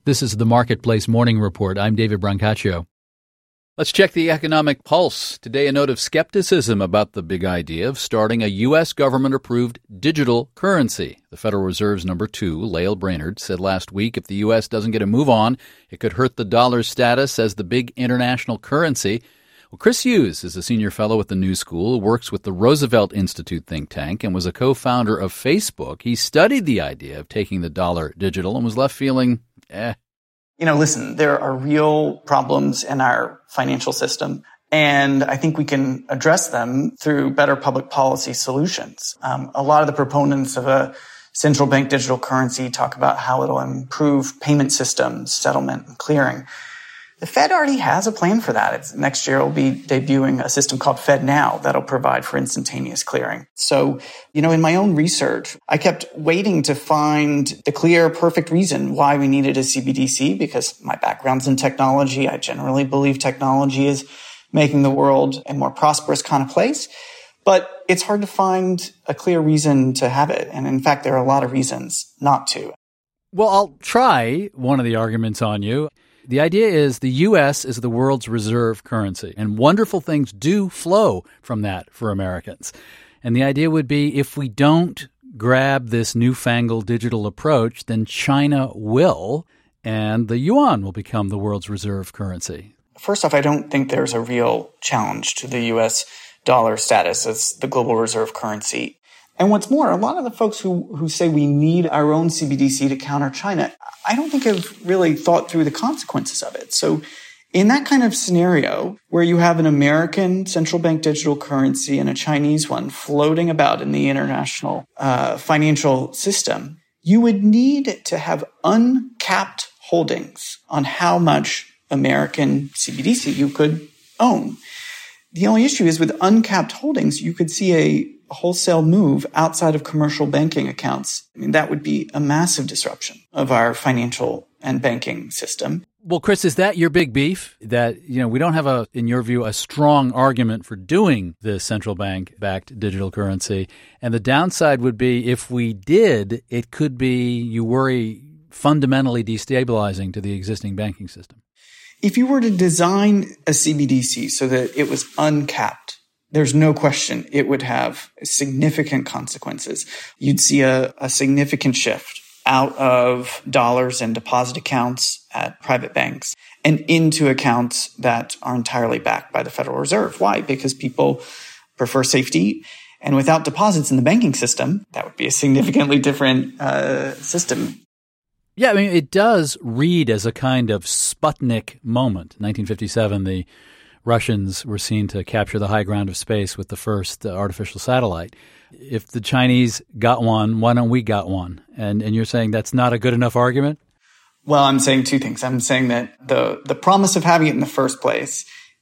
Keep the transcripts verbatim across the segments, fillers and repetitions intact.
This is the Marketplace Morning Report. I'm David Brancaccio. Let's check the economic pulse. Today, a note of skepticism about the big idea of starting a U S government-approved digital currency. The Federal Reserve's number two, Lael Brainerd, said last week if the U S doesn't get a move on, it could hurt the dollar's status as the big international currency. Well, Chris Hughes is a senior fellow at the New School who works with the Roosevelt Institute think tank and was a co-founder of Facebook. He studied the idea of taking the dollar digital and was left feeling, eh. You know, listen, there are real problems in our financial system, and I think we can address them through better public policy solutions. Um, a lot of the proponents of a central bank digital currency talk about how it'll improve payment systems, settlement, and clearing. The Fed already has a plan for that. It's, next year, it'll be debuting a system called FedNow that'll provide for instantaneous clearing. So, you know, in my own research, I kept waiting to find the clear, perfect reason why we needed a C B D C, because my background's in technology. I generally believe technology is making the world a more prosperous kind of place. But it's hard to find a clear reason to have it. And in fact, there are a lot of reasons not to. Well, I'll try one of the arguments on you. The idea is the U S is the world's reserve currency, and wonderful things do flow from that for Americans. And the idea would be if we don't grab this newfangled digital approach, then China will, and the yuan will become the world's reserve currency. First off, I don't think there's a real challenge to the U S dollar status as the global reserve currency. And what's more, a lot of the folks who, who say we need our own C B D C to counter China, I don't think have really thought through the consequences of it. So in that kind of scenario where you have an American central bank digital currency and a Chinese one floating about in the international uh, financial system, you would need to have uncapped holdings on how much American C B D C you could own. The only issue is with uncapped holdings, you could see a wholesale move outside of commercial banking accounts. I mean, that would be a massive disruption of our financial and banking system. Well, Chris, is that your big beef? That, you know, we don't have a, in your view, a strong argument for doing this central bank-backed digital currency. And the downside would be if we did, it could be, you worry, fundamentally destabilizing to the existing banking system. If you were to design a C B D C so that it was uncapped, there's no question it would have significant consequences. You'd see a, a significant shift out of dollars and deposit accounts at private banks and into accounts that are entirely backed by the Federal Reserve. Why? Because people prefer safety. And without deposits in the banking system, that would be a significantly different uh, system. Yeah, I mean, it does read as a kind of Sputnik moment. nineteen fifty-seven, the Russians were seen to capture the high ground of space with the first uh, artificial satellite. If the Chinese got one, why don't we got one? And and you're saying that's not a good enough argument? Well, I'm saying two things. I'm saying that the, the promise of having it in the first place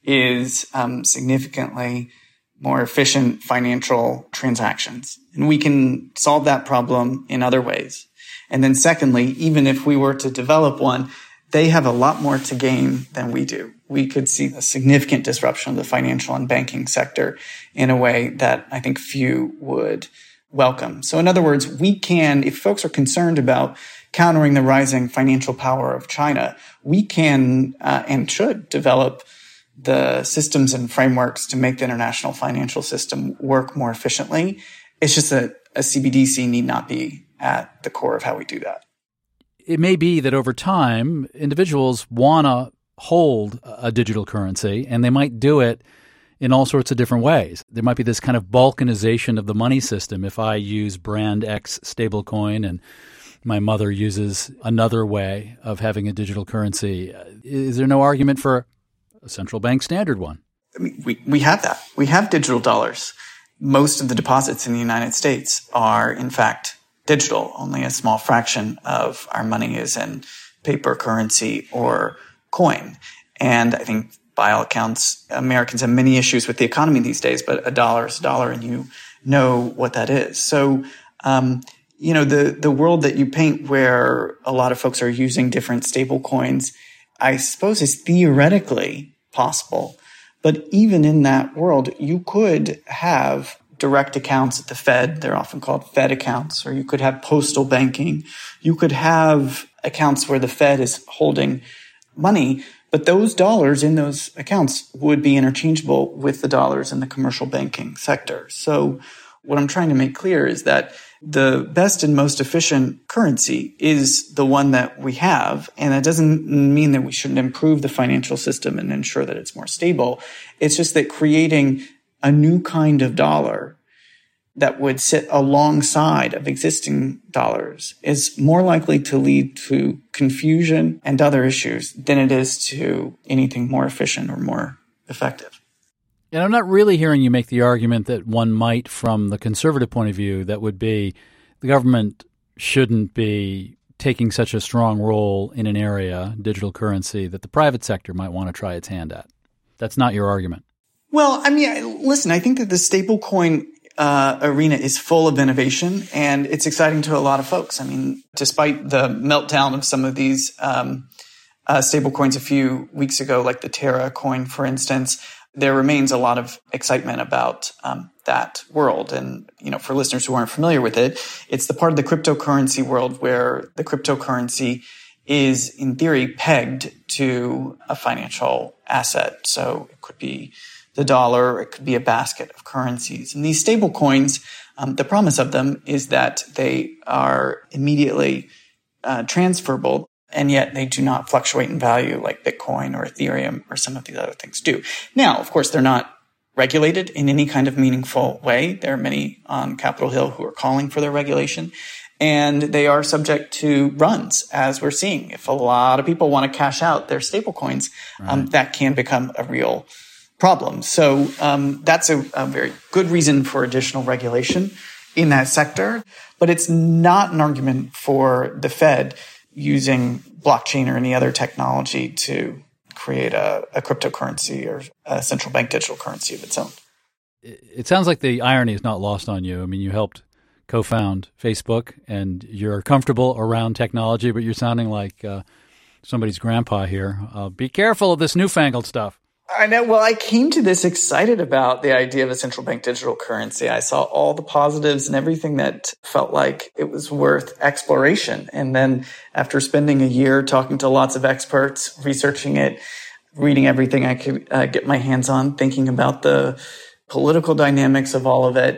is um, significantly more efficient financial transactions. And we can solve that problem in other ways. And then secondly, even if we were to develop one, they have a lot more to gain than we do. We could see a significant disruption of the financial and banking sector in a way that I think few would welcome. So in other words, we can, if folks are concerned about countering the rising financial power of China, we can uh, and should develop the systems and frameworks to make the international financial system work more efficiently. It's just that a C B D C need not be at the core of how we do that. It may be that over time, individuals want to hold a digital currency, and they might do it in all sorts of different ways. There might be this kind of balkanization of the money system. If I use brand X stablecoin and my mother uses another way of having a digital currency, is there no argument for a central bank standard one? I mean, we, we have that. We have digital dollars. Most of the deposits in the United States are, in fact, digital. Only a small fraction of our money is in paper currency or coin. And I think by all accounts, Americans have many issues with the economy these days, but a dollar is a dollar and you know what that is. So, um, you know, the, the world that you paint where a lot of folks are using different stable coins, I suppose is theoretically possible. But even in that world, you could have direct accounts at the Fed. They're often called Fed accounts, or you could have postal banking. You could have accounts where the Fed is holding money, but those dollars in those accounts would be interchangeable with the dollars in the commercial banking sector. So what I'm trying to make clear is that the best and most efficient currency is the one that we have. And that doesn't mean that we shouldn't improve the financial system and ensure that it's more stable. It's just that creating a new kind of dollar that would sit alongside of existing dollars is more likely to lead to confusion and other issues than it is to anything more efficient or more effective. And I'm not really hearing you make the argument that one might, from the conservative point of view, that would be the government shouldn't be taking such a strong role in an area, digital currency, that the private sector might want to try its hand at. That's not your argument. Well, I mean, listen, I think that the stablecoin uh, arena is full of innovation, and it's exciting to a lot of folks. I mean, despite the meltdown of some of these um, uh, stablecoins a few weeks ago, like the Terra coin, for instance, there remains a lot of excitement about um, that world. And, you know, for listeners who aren't familiar with it, it's the part of the cryptocurrency world where the cryptocurrency is, in theory, pegged to a financial asset. So it could be the dollar, it could be a basket of currencies. And these stable coins, um, the promise of them is that they are immediately uh, transferable, and yet they do not fluctuate in value like Bitcoin or Ethereum or some of these other things do. Now, of course, they're not regulated in any kind of meaningful way. There are many on Capitol Hill who are calling for their regulation, and they are subject to runs, as we're seeing. If a lot of people want to cash out their stablecoins, right. um, that can become a real problem. So um, that's a, a very good reason for additional regulation in that sector, but it's not an argument for the Fed using blockchain or any other technology to create a, a cryptocurrency or a central bank digital currency of its own. It sounds like the irony is not lost on you. I mean, you helped co-found Facebook, and you're comfortable around technology, but you're sounding like uh, somebody's grandpa here. Uh, be careful of this newfangled stuff. I know. Well, I came to this excited about the idea of a central bank digital currency. I saw all the positives and everything that felt like it was worth exploration. And then after spending a year talking to lots of experts, researching it, reading everything I could uh, get my hands on, thinking about the political dynamics of all of it,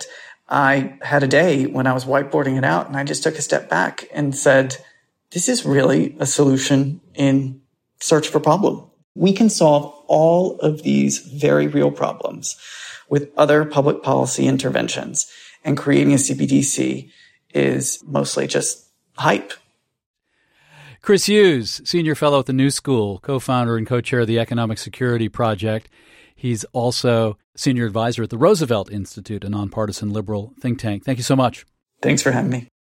I had a day when I was whiteboarding it out, and I just took a step back and said, this is really a solution in search for problem. We can solve all of these very real problems with other public policy interventions, and creating a C B D C is mostly just hype. Chris Hughes, senior fellow at the New School, co-founder and co-chair of the Economic Security Project. He's also senior advisor at the Roosevelt Institute, a nonpartisan liberal think tank. Thank you so much. Thanks for having me.